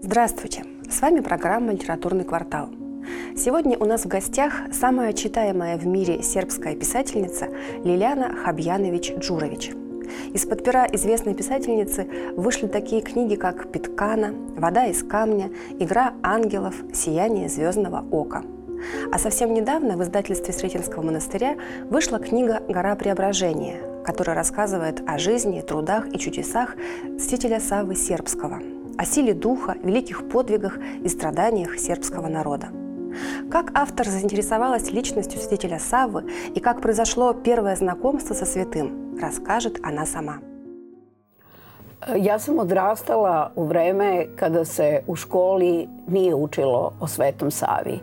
Здравствуйте! С вами программа «Литературный квартал». Сегодня у нас в гостях самая читаемая в мире сербская писательница Лиляна Хабьянович-Джурович. Из-под пера известной писательницы вышли такие книги, как «Питкана», «Вода из камня», «Игра ангелов», «Сияние звездного ока». А совсем недавно в издательстве Сретенского монастыря вышла книга «Гора преображения», которая рассказывает о жизни, трудах и чудесах святителя Саввы Сербского, о силе духа, великих подвигах и страданиях сербского народа. Как автор заинтересовалась личностью святителя Саввы и как произошло первое знакомство со святым, расскажет она сама. Ja sam odrastala u vreme kada se u školi nije učilo o Svetom Savi.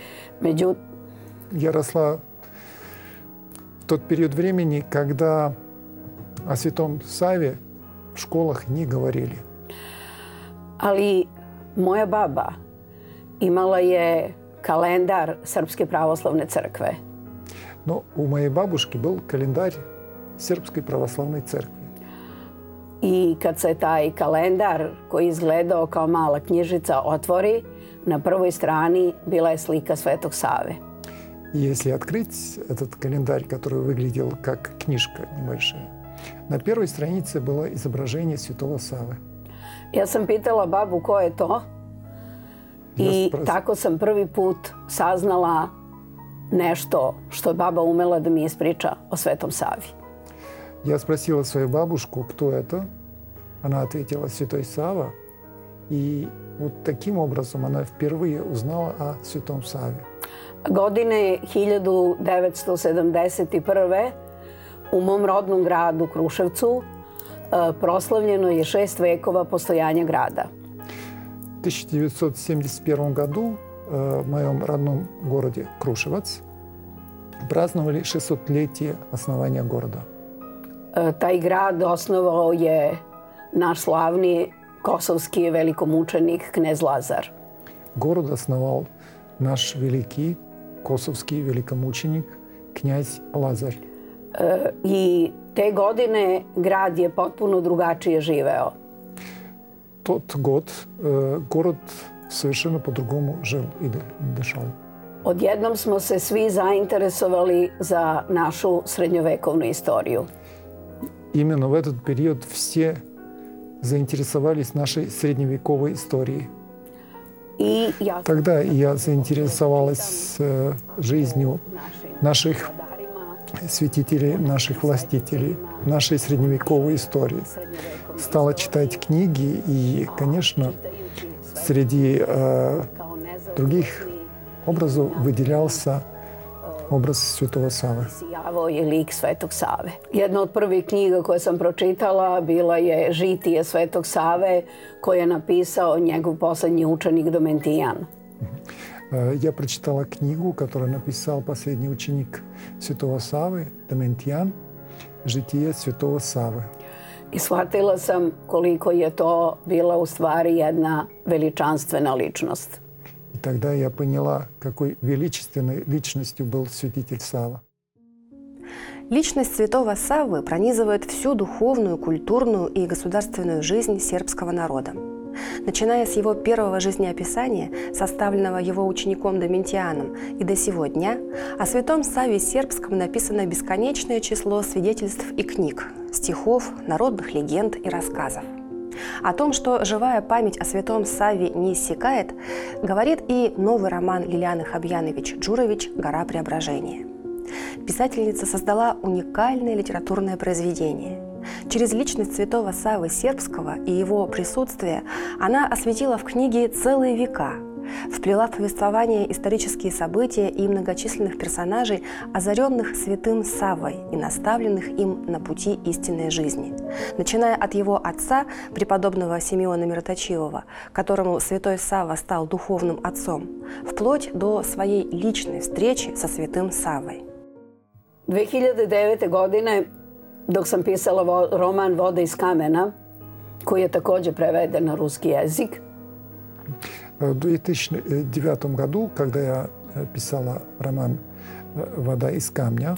Я росла в тот период времени, когда о Святом Саве в школах не говорили. Ali moja baba imala je kalendar Srpske pravoslavne crkve. Но у моей бабушки был календарь Сербской православной церкви. I kad se taj kalendar koji je izgledao kao mala knjižica otvori, na prvoj strani bila je slika Svetog Save. И если открыть этот календарь, который выглядел как книжка небольшая, на первой странице было изображение Святого Савы. Ja sam pitala babu ko je to i tako sam prvi put saznala nešto što je baba umela da mi ispriča o Svetom Savi. Я спросила свою бабушку, кто это. Она ответила «Святой Сава». И вот таким образом она впервые узнала о Святом Саве. Godine 1971. u mom rodnom gradu Kruševcu proslavljeno je 6 vekova postojanja grada. В 1971 году в моем родном городе Крушевец праздновали 600-летие основания города. Taj grad osnovao je naš slavni kosovski velikomučenik knez Lazar. Город основал наш великий косовский великомученик князь Лазарь. I te godine grad je potpuno drugačije živeo. Тот год город совершенно по-другому жил и дышал. Odjednom smo se svi zainteresovali za našu srednjovekovnu istoriju. Именно в этот период все заинтересовались нашей средневековой историей. Тогда я заинтересовалась жизнью наших святителей, наших властителей, нашей средневековой истории. Стала читать книги и, конечно, среди других образов выделялся obraz Svetog Save. Sjavao je lik Svetog Save. Jedna od prvih knjiga koje sam pročitala bila je Žitije Svetog Save koje je napisao njegov poslednji učenik Domentijan. Я прочитала книгу, которую написал последний ученик Святого Савы, Доментиjan, «Žitije Svetog Save». I shvatila sam koliko je to bila u stvari jedna veličanstvena ličnost. И тогда я поняла, какой величественной личностью был святитель Сава. Личность святого Саввы пронизывает всю духовную, культурную и государственную жизнь сербского народа. Начиная с его первого жизнеописания, составленного его учеником Доментианом, и до сего дня, о святом Савве Сербском написано бесконечное число свидетельств и книг, стихов, народных легенд и рассказов. О том, что живая память о святом Савве не иссякает, говорит и новый роман Лиляны Хабьянович-Джурович «Гора преображения». Писательница создала уникальное литературное произведение. Через личность святого Саввы Сербского и его присутствие она осветила в книге целые века, вплела в повествование исторические события и многочисленных персонажей, озаренных святым Саввой и наставленных им на пути истинной жизни, начиная от его отца, преподобного Симеона Мироточивого, которому святой Савва стал духовным отцом, вплоть до своей личной встречи со святым Саввой. 2009. godine, dok sam pisala roman Voda iz kamena, koji je također preveden na ruski jezik. В 2009 году, когда я писала роман «Вода из камня»,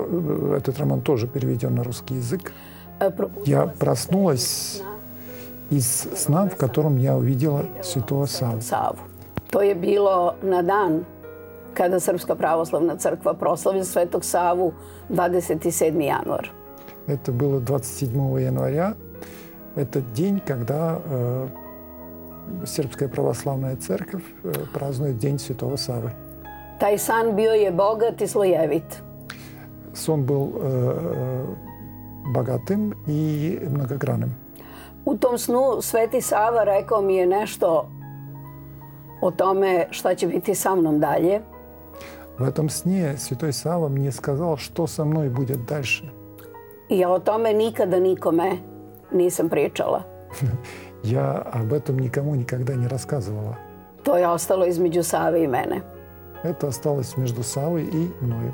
этот роман тоже переведен на русский язык, я проснулась из сна, в котором я увидела святого Саву. To je bilo na dan kada Srpska pravoslavna crkva proslavi Svetog Savu 27. januar. Это было 27 января. Это день, когда Srpska pravoslavna церковь празднует День Святого Савы. Taj san bio je bogat i slojevit. Сон был богатым и многогранным. U tom snu Sveti Sava rekao mi je nešto o tome šta će biti sa mnom dalje. В этом сне Святой Сава мне сказал, что со мной будет дальше. I ja o tome nikada nikome nisam pričala. Я об этом никому никогда не рассказывала. To je ostalo između Save i mene. Это осталось между Савой и мною.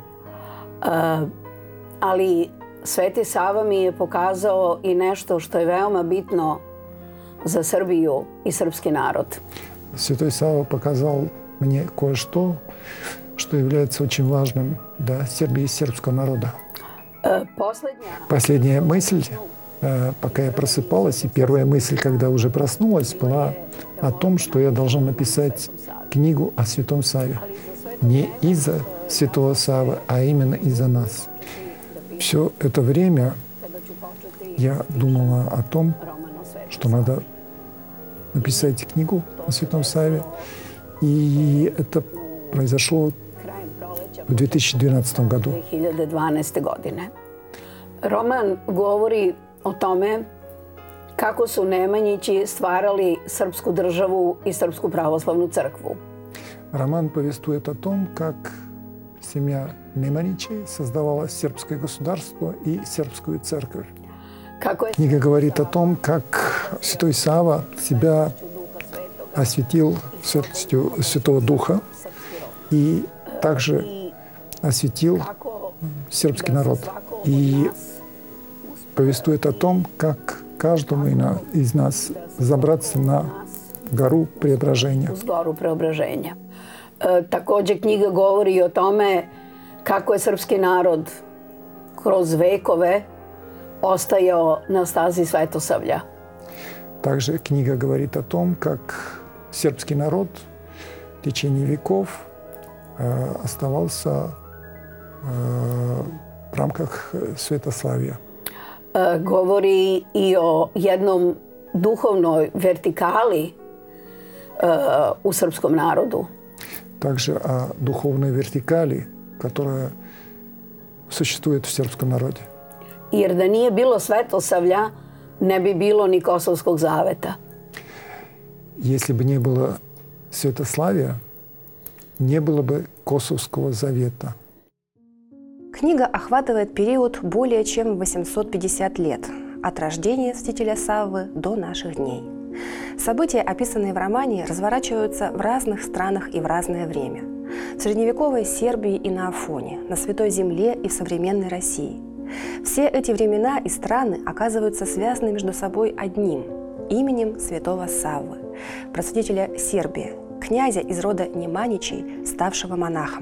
Ali Sveti Sava mi je pokazao i nešto što je veoma bitno za Srbiju i srpski narod. Святой Сава показал мне кое-что, что является очень важным для Сербии и сербского народа. Последняя мысль, пока я просыпалась, и первая мысль, когда уже проснулась, была о том, что я должна написать книгу о Святом Саве. Не из-за Святого Савы, а именно из-за нас. Все это время я думала о том, что надо написать книгу о Святом Саве. И это произошло в 2012 году. 2012. godine. Roman govori o tome kako su Nemanjići stvarali srpsku državu i Srpsku pravoslavnu crkvu. Роман повествует о том, как семья Неманичей создавала сербское государство и сербскую церковь. Книга говорит о том, как Святой Сава себя осветил святостью Святого Духа и также осветил сербский народ. И повествует о том, как каждому из нас забраться на гору преображения. Također knjiga govori o tome kako je srpski narod kroz vekove ostajao na stazi Svetosavlja. Также книга говорит о том, как сербский народ в течение веков оставался в рамках Svetoslavlja. Govori i o jednom duhovnoj vertikali u srpskom narodu. Также о духовной вертикали, которая существует в сербском народе. Jer da nije bilo Svetosavlja, ne bi bilo ni Kosovskog zaveta. Если бы не было Svetoslavlja, не было бы Косовского завета. Книга охватывает период более чем 850 лет, от рождения святителя Саввы до наших дней. События, описанные в романе, разворачиваются в разных странах и в разное время. В средневековой Сербии и на Афоне, на Святой Земле и в современной России. Все эти времена и страны оказываются связаны между собой одним – именем святого Саввы, просветителя Сербии, князя из рода Неманичей, ставшего монахом.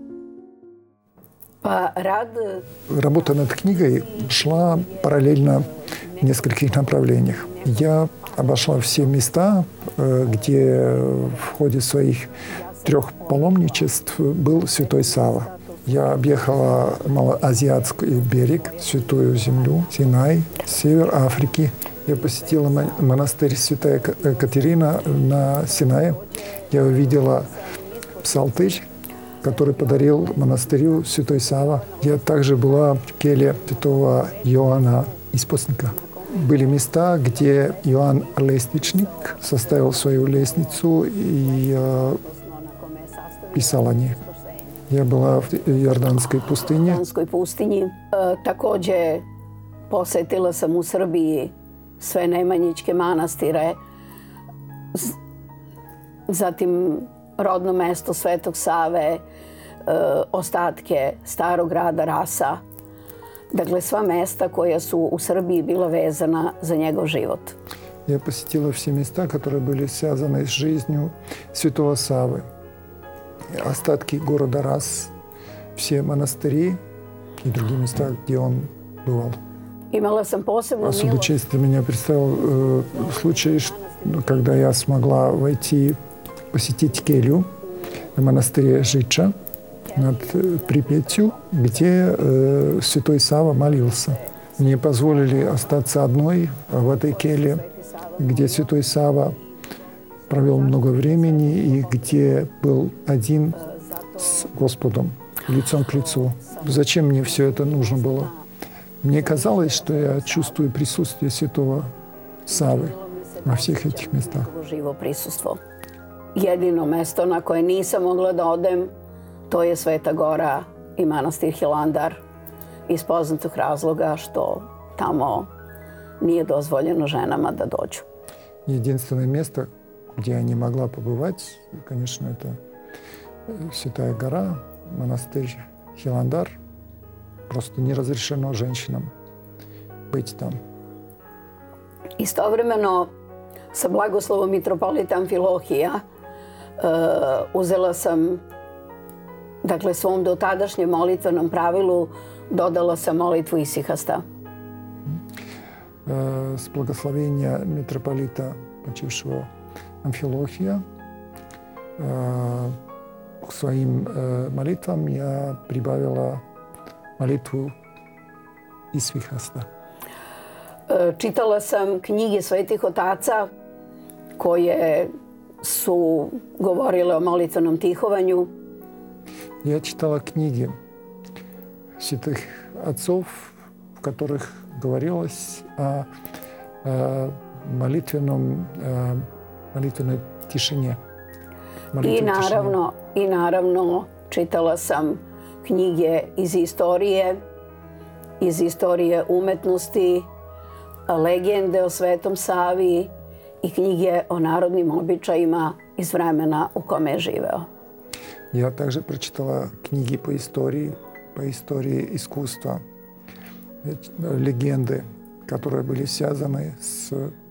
Работа над книгой шла параллельно в нескольких направлениях. Я обошла все места, где в ходе своих 3 паломничеств был Святой Сава. Я объехала Малоазиатский берег, Святую Землю, Синай, север Африки. Я посетила монастырь Святая Катерина на Синае. Я увидела псалтырь, который подарил монастырю Святой Сава. Я также была в келье святого Иоанна Исповедника. Были места, где Иоанн Лестничник составил свою лестницу и писал о ней. Я была в Jordanskoj pustinji. Također posetila sam u Srbiji sve Nemanjićke manastire, zatim rodno mesto Svetog Save, ostatke starog grada Rasa. Dakle, sva mesta koja su u Srbiji bila vezana za njegov život. Я посетила все места, которые были связаны с жизнью Святого Савы. Остатки города Рас, все монастыри и другие места, где он бывал. Imala sam posebnu Особо milost. честно меня представил случай, когда я смогла войти, посетить келью в монастыре Жича над Припятью, где святой Сава молился. Мне позволили остаться одной в этой келье, где святой Сава провел много времени и где был один с Господом, лицом к лицу. Зачем мне все это нужно было? Мне казалось, что я чувствую присутствие святого Савы во всех этих местах. Živo prisustvo. Jedino mesto na koje nisam mogla da odem, to je Sveta Gora i manastir Hilandar. Iz poznatog razloga što tamo nije dozvoljeno ženama da dođu. Единственное место, где я не могла побывать, конечно, это Святая Гора, монастырь Хиландар. Просто не разрешено женщинам быть там. Istovremeno, sa blagoslovom mitropolita Amfilohija uzela sam, dakle, svom dotadašnjem molitvenom pravilu dodala sam molitvu Isihasta. С благословения митрополита, почившего Амфилохия, к своим молитвам я прибавила молитву Isihasta. Čitala sam knjige svetih otaca koje su govorile o molitvenom tihovanju. Я читала книги святых отцов, в которых говорилось о молитвенной тишине. I naravno čitala sam knjige iz istorije umetnosti, legende o Svetom Savi i knjige o narodnim običajima iz vremena u kome je živeo. Я также прочитала книги по истории искусства, легенды, которые были связаны с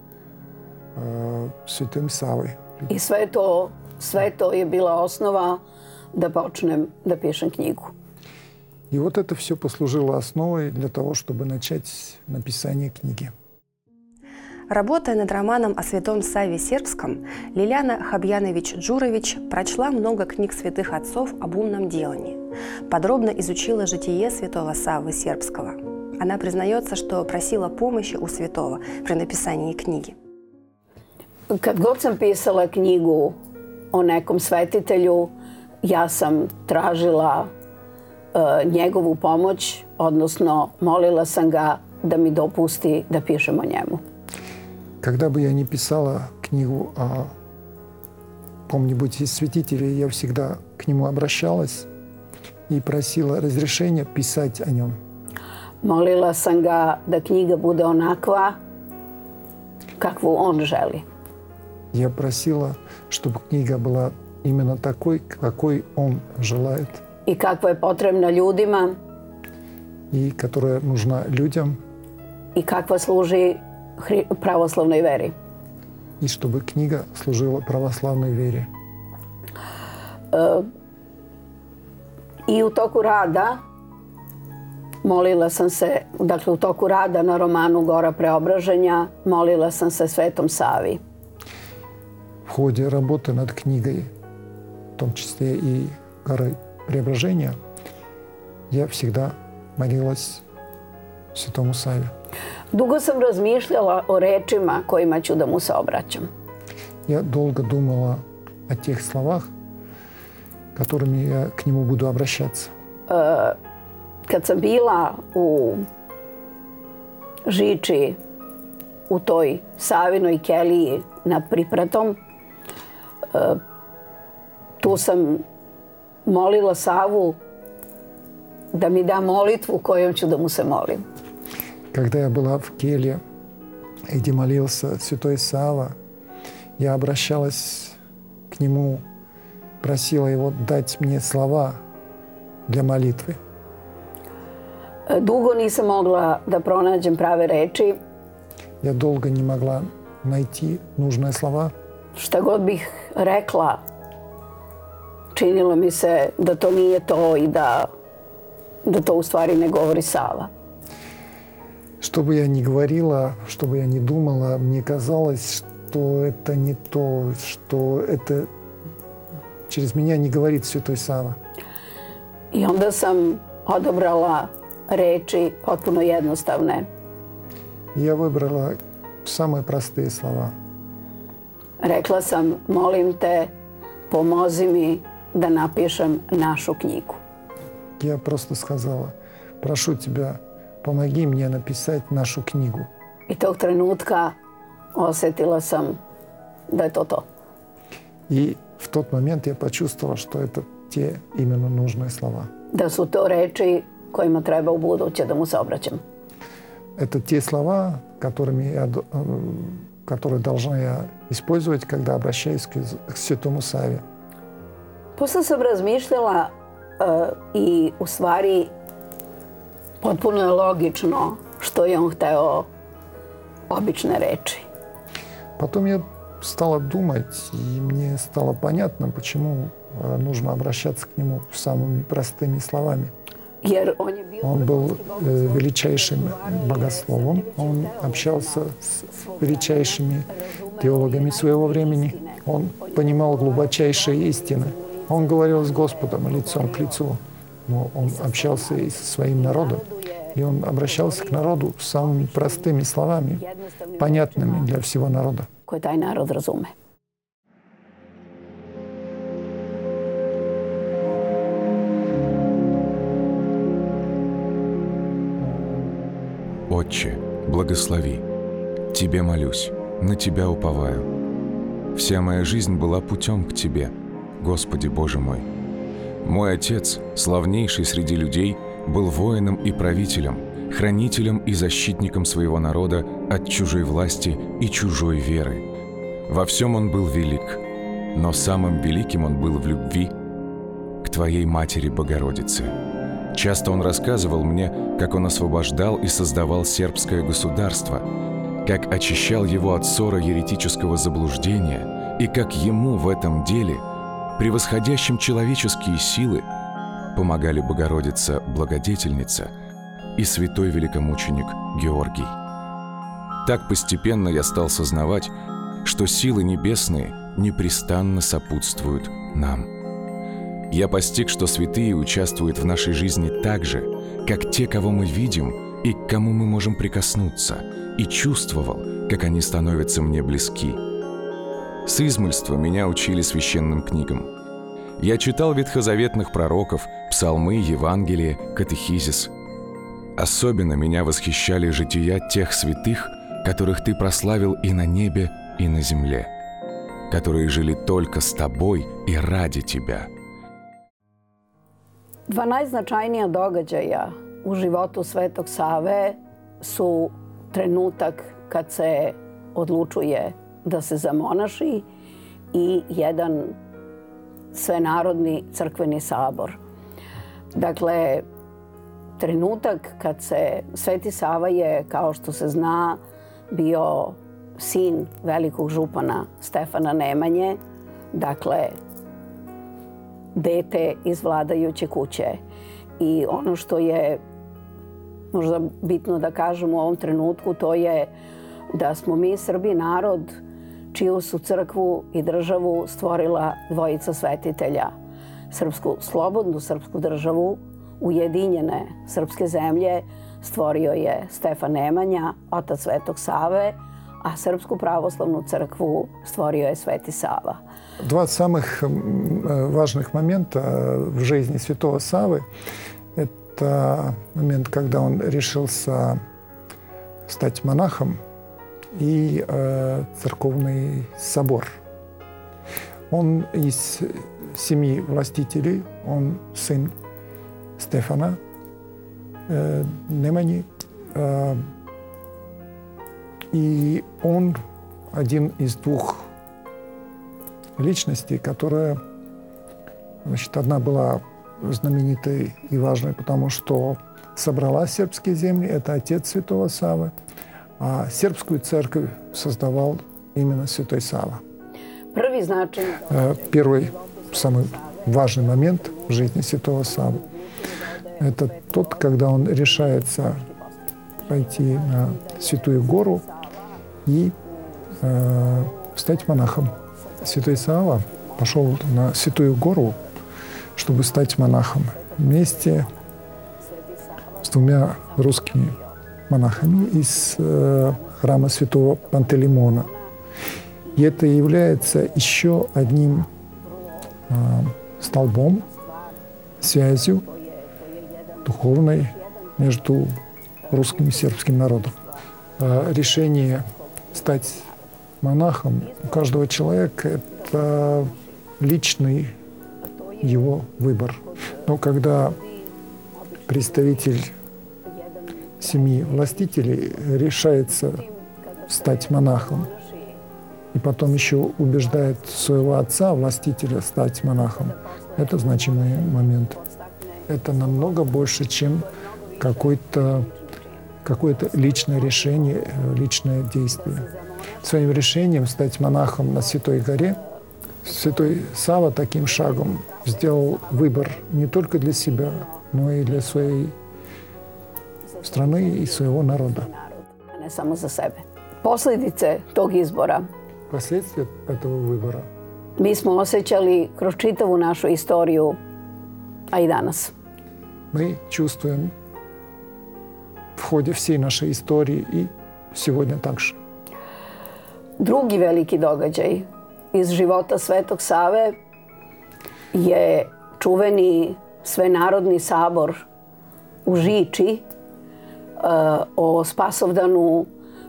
Святым Савой. I sve to je bila osnova da počnem da pišem knjigu. И вот это все послужило основой для того, чтобы начать написание книги. Работая над романом о святом Савве Сербском, Лиляна Хабьянович-Джурович прочла много книг святых отцов об умном делании, подробно изучила житие святого Саввы Сербского. Она признается, что просила помощи у святого при написании книги. Kad god sam pisala knjigu o nekom svetitelju, ja sam tražila njegovu pomoć, odnosno molila sam ga da mi dopusti da pišem o njemu. Когда бы я ни писала книгу о ком-нибудь из святителей, я всегда к нему обращалась и просила разрешения писать о нем. Molila sam ga da knjiga bude onakva kakvu on želi. Я просила, чтобы книга была именно такой, какой он желает. I kakva je potrebna ljudima. И которая нужна людям. I kakva služi pravoslavnoj veri. И чтобы книга служила православной вере. I u toku rada molila sam se, dakle u toku rada na romanu Gora preobraženja, molila sam se Svetom Savi. В ходе работы над книгой, в том числе и «Горой преображения», я всегда молилась Святому Саве. Dugo sam razmišljala o rečima kojima ću da mu se obraćam. Я долго думала о тех словах, которыми я к нему буду обращаться. Kad sam bila u Žiči, u toj Savinoj keliji nad Pripratom, tu sam molila Savu da mi da molitvu kojom ću da mu se molim. Когда я была в келье, где молился святой Сава, я обращалась к нему, просила его дать мне слова для молитвы. Dugo nisam mogla da pronađem prave reči. Я долго не могла найти нужные слова. Šta god bih rekla, činilo mi se da to nije to i da to u stvari ne govori Sava. Что бы я ни говорила, что бы я ни думала, мне казалось, что это не то, что это через меня не говорит Святой Сава. I onda sam odabrala reči potpuno jednostavne. Я выбрала самые простые слова. Rekla sam, molim te, pomozi mi da napišem našu knjigu. Я просто сказала, прошу тебя, помоги мне написать нашу книгу. I tog trenutka osjetila sam da je to to. И в тот момент я почувствовала, что это те именно нужные слова. Da su to reči kojima treba u buduće da mu se obraćam. Это те слова, которые должна я использовать, когда обращаюсь к Святому Саве. Posle sam razmišljala i u stvari potpuno je logično što je on hteo obične reči. Потом я стала думать, и мне стало понятно, почему нужно обращаться к нему самыми простыми словами. Jer Он был величайшим богословом, он общался с величайшими теологами своего времени, он понимал глубочайшие истины. Он говорил с Господом лицом к лицу, но он общался и со своим народом. И он обращался к народу самыми простыми словами, понятными для всего народа. koje taj narod razume. Отче, благослови. Тебе молюсь, на Тебя уповаю. Вся моя жизнь была путем к Тебе, Господи Боже мой. Мой отец, славнейший среди людей, был воином и правителем, хранителем и защитником своего народа от чужой власти и чужой веры. Во всем он был велик, но самым великим он был в любви к Твоей Матери Богородице. Часто он рассказывал мне, как он освобождал и создавал сербское государство, как очищал его от ссора еретического заблуждения и как ему в этом деле, превосходящим человеческие силы, помогали Богородица Благодетельница и святой великомученик Георгий. Так постепенно я стал сознавать, что силы небесные непрестанно сопутствуют нам. Я постиг, что святые участвуют в нашей жизни так же, как те, кого мы видим и к кому мы можем прикоснуться, и чувствовал, как они становятся мне близки. С измольства меня учили священным книгам. Я читал ветхозаветных пророков, псалмы, Евангелие, катехизис. Особенно меня восхищали жития тех святых, которых Ты прославил и на небе, и на земле, которые жили только с Тобой и ради Тебя. Dva najznačajnija događaja u životu Svetog Save su trenutak kad se odlučuje da se zamonaši i jedan svenarodni crkveni sabor. Dakle, trenutak kad se Sveti Sava je, kao što se zna, bio sin velikog župana Stefana Nemanje, dakle, dete iz vladajuće kuće. I ono što je možda bitno da kažem u ovom trenutku, to je da smo mi Srbi narod čiju su crkvu i državu stvorila dvojica svetitelja. Slobodnu srpsku državu, ujedinjene srpske zemlje, stvorio je Stefan Nemanja, otac Svetog Save, a Srpsku pravoslavnu crkvu stvorio je Sveti Sava. Два самых важных момента в жизни святого Савы – это момент, когда он решился стать монахом, и церковный собор. Он из семьи властителей, он сын Стефана Немани, и он один из двух личностей, которая, значит, одна была знаменитой и важной, потому что собрала сербские земли, это отец святого Савы, а сербскую церковь создавал именно святой Сава. Первый, самый важный момент в жизни святого Савы – это тот, когда он решается пойти на Святую Гору и стать монахом. Святой Саава пошел на Святую Гору, чтобы стать монахом вместе с двумя русскими монахами из храма святого Пантелеймона. И это является еще одним столбом, связью духовной между русским и сербским народом. Решение стать монахом у каждого человека – это личный его выбор. Но когда представитель семьи властителей решается стать монахом и потом еще убеждает своего отца, властителя, стать монахом, это значимый момент. Это намного больше, чем какое-то личное решение, личное действие. Своим решением стать монахом на Святой горе святой Сава таким шагом сделал выбор не только для себя, но и для своей страны и своего народа. Не samo za sebe. Posljedice tog izbora Последствия этого выбора mi smo osjećali kroz čitavu našu istoriju, a i danas. мы чувствуем в ходе всей нашей истории и сегодня также. Drugi veliki događaj iz života Svetog Save je čuveni Svenarodni sabor u Žiči o Spasovdanu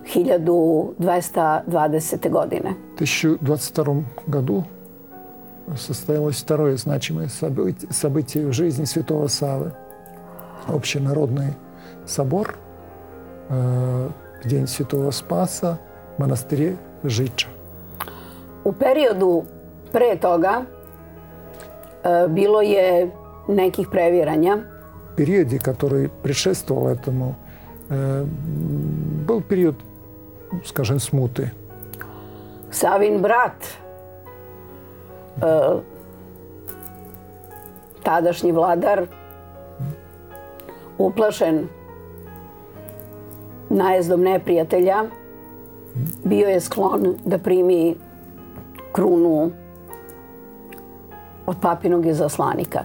1220. godine. В 1022 году состоялось второе значимое событие в жизни святого Савы. Общенародный собор в день Святого Спаса в монастыре Žiča. U periodu pre toga bilo je nekih previranja. В периоде, который предшествовал этому, был период, скажем, смуты. Savin brat, tadašnji vladar, uplašen najezdom neprijatelja, bio je sklon da primi krunu od papinog izaslanika.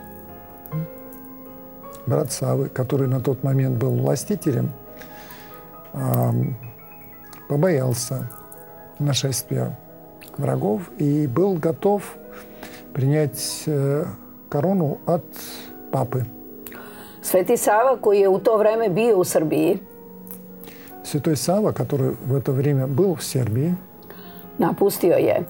Брат Савы, который на тот момент был властителем, побоялся нашествия врагов и был готов принять корону от папы. Sveti Sava, koji je u to vreme bio u Srbiji, Святой Сава, который в это время был в Сербии, napustio je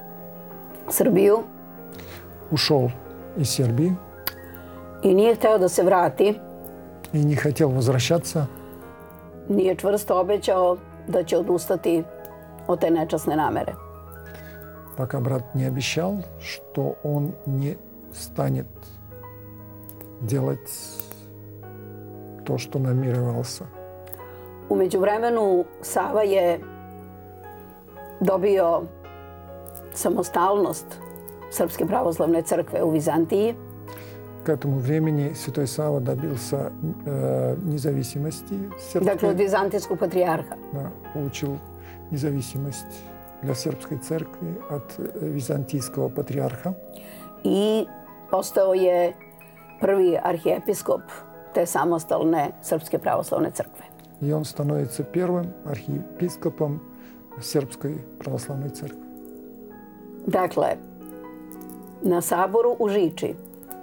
Srbiju ушел из Сербии i nije hteo da se vrati. и не хотел возвращаться, Nije čvrsto obećao da će odustati od te nečasne namere. пока брат не обещал, что он не станет делать то, что намеревался. U međuvremenu Sava je dobio samostalnost Srpske pravoslavne crkve u Vizantiji. К этому времени святой Сава добился независимости Dakle, od сербской, Vizantijskog patrijarha. да, получил независимость для сербской церкви от византийского патриарха. I postao je prvi arhijepiskop te samostalne Srpske pravoslavne crkve. И он становится первым архиепископом сербской православной церкви. Dakle, na saboru u Žiči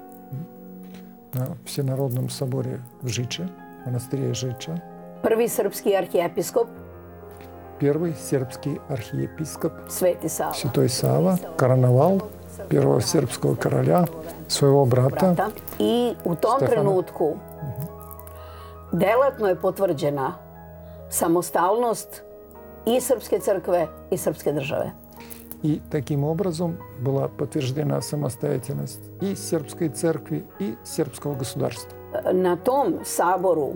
На Всенародном соборе в Žиче, монастыре Žичa, prvi srpski arhijepiskop первый сербский архиепископ Sveti Sava. святой Сава короновал первого сербского короля, своего брата. I u tom Stefana. trenutku delatno je potvrđena samostalnost i Srpske crkve i Srpske države. И таким образом была подтверждена самостоятельность и сербской церкви, и сербского государства. Na tom saboru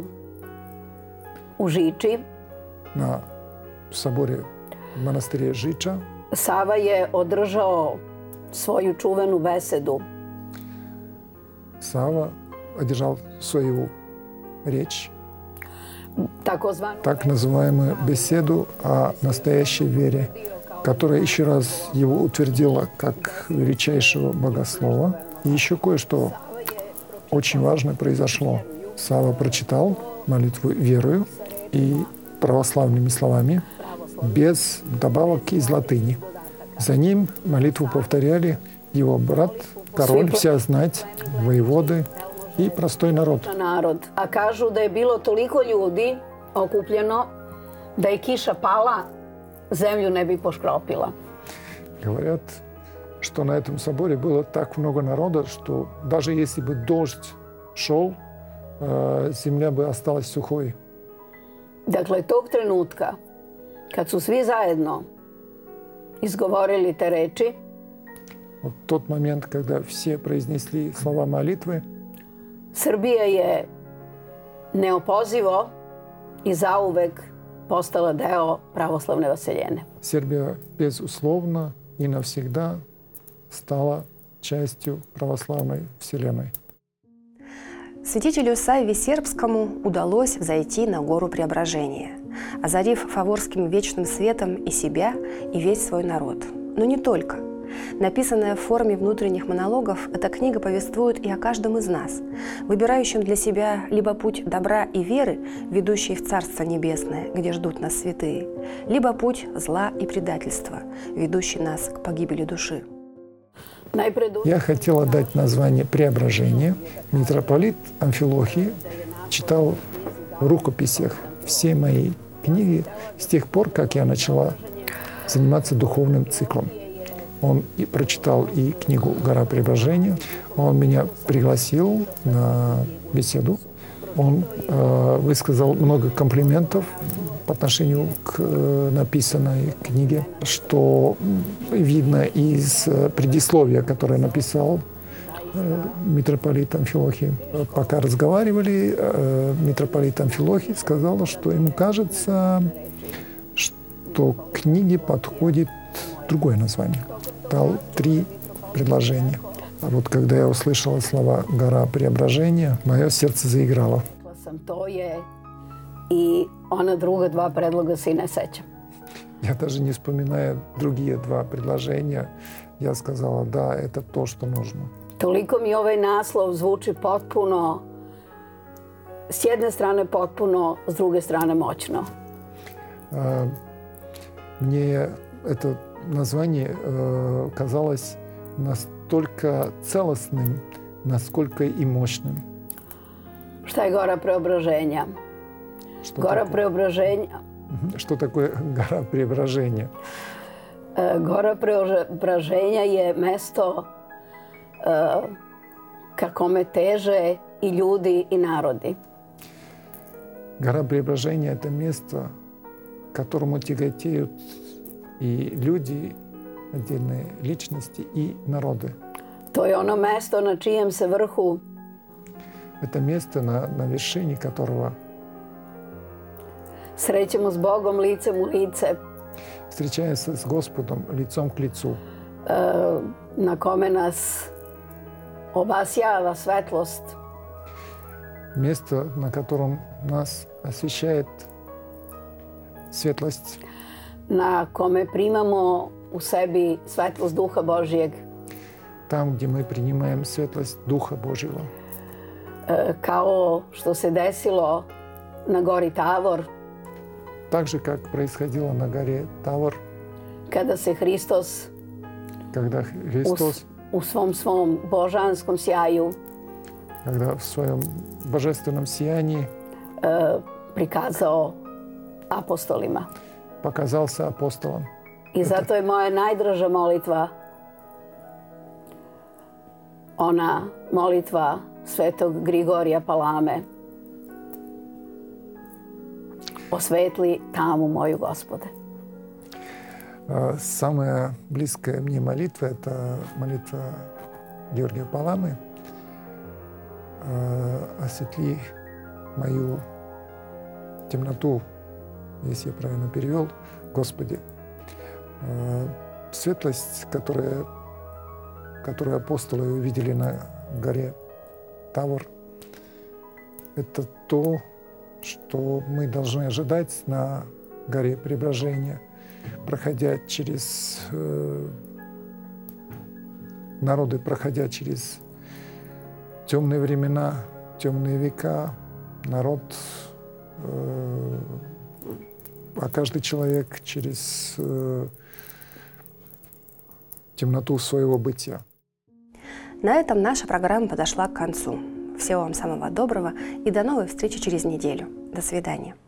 u Žiči На соборе в монастыре Žичa Sava je održao svoju čuvenu besedu Сава одержал свою речь, takozvanu так называемую беседу о настоящей вере, которая еще раз его утвердила как величайшего богослова. И еще кое-что очень важное произошло. Сава прочитал молитву верою и православными словами, без добавок из латыни. За ним молитву повторяли его брат, король, вся знать, воеводы и простой народ. narod. A kažu da je bilo toliko ljudi okupljeno da je kiša pala, zemlju ne bi poškropila. Говорят, что на этом соборе было так много народа, что даже если бы дождь шел, земля бы осталась сухой. Dakle, tog trenutka, kad su svi zajedno izgovorili te reči, Вот тот момент, когда все произнесли слова молитвы, Srbija je neopozivo i zauvek postala deo pravoslavne vaseljene. Сербия безусловно и навсегда стала частью православной вселенной. Святителю Савве Сербскому удалось взойти на гору Преображения, озарив фаворским вечным светом и себя, и весь свой народ. Но не только. Написанная в форме внутренних монологов, эта книга повествует и о каждом из нас, выбирающем для себя либо путь добра и веры, ведущий в Царство Небесное, где ждут нас святые, либо путь зла и предательства, ведущий нас к погибели души. Я хотела дать название «Преображение». Митрополит Амфилохий читал в рукописях все мои книги с тех пор, как я начала заниматься духовным циклом. Он и прочитал и книгу «Гора Преображения». Он меня пригласил на беседу. Он высказал много комплиментов по отношению к написанной книге, что видно из предисловия, которое написал митрополит Амфилохий. Пока разговаривали, митрополит Амфилохий сказал, что ему кажется, что книге подходит другое название. Дал 3 предложения. А вот когда я услышала слова «Гора Преображения», мое сердце заиграло. To je i ona druga 2 predloga se i ne sećam. Я даже не вспоминая другие 2 предложения, я сказала, да, это то, что нужно. Toliko mi ovaj naslov zvuči potpuno, s jedne strane potpuno, s druge strane moćno. Мне это название казалось настолько целостным, насколько и мощным. Šta je Gora Preobraženja? Gora Preobraženja. Что такое Гора Преображения? Gora Preobraženja je mesto ka kome teže i ljudi i narodi. Гора Преображения – это место, к которому тяготеют и люди, отдельные личности, и народы. To je ono mesto na čijem se vrhu Это место, на вершине которого srećemo s Bogom licem u lice, встречаемся с Господом лицом к лицу, na kome nas obasjava svetlost, место, на котором нас освещает светлость, na kome primamo u sebi svetlost Duha Božijeg, там, где мы принимаем светлость Духа Божьего. kao što se desilo na gori Tavor, Так же, как происходило на горе Тавор, kada se Hristos когда Христос, u svom božanskom sjaju когда в своем божественном сиянии prikazao apostolima. показался апостолом. I zato je moja najdraža molitva ona molitva svetog Grigorija Palame. Osvetli tamu moju, Gospode. Самая близкая мне молитва – это молитва Георгия Паламы. «Осветли мою темноту», если я правильно перевел, Господи. Светлость, которую апостолы увидели на горе Тавор, это то, что мы должны ожидать на горе Преображения, проходя через народы, проходя через темные времена, темные века, народ, а каждый человек через темноту своего бытия. На этом наша программа подошла к концу. Всего вам самого доброго и до новой встречи через неделю. До свидания.